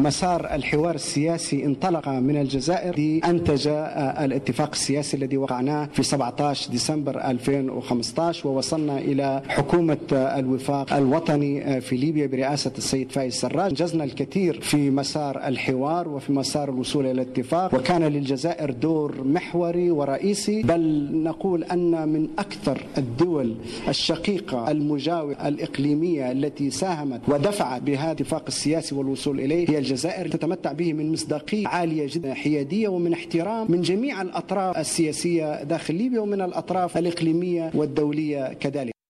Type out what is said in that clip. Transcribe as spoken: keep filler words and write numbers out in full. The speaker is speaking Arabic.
مسار الحوار السياسي انطلق من الجزائر أنتج الاتفاق السياسي الذي وقعناه في سبعة عشر ديسمبر ألفين وخمسة عشر، ووصلنا إلى حكومة الوفاق الوطني في ليبيا برئاسة السيد فايز سراج. انجزنا الكثير في مسار الحوار وفي مسار الوصول إلى الاتفاق، وكان للجزائر دور محوري ورئيسي، بل نقول أن من أكثر الدول الشقيقة المجاورة الإقليمية التي ساهمت ودفعت بهذا الاتفاق السياسي والوصول إليه هي الجزائر، تتمتع به من مصداقية عالية جدا، حيادية ومن احترام من جميع الأطراف السياسية داخل ليبيا ومن الأطراف الإقليمية والدولية كذلك.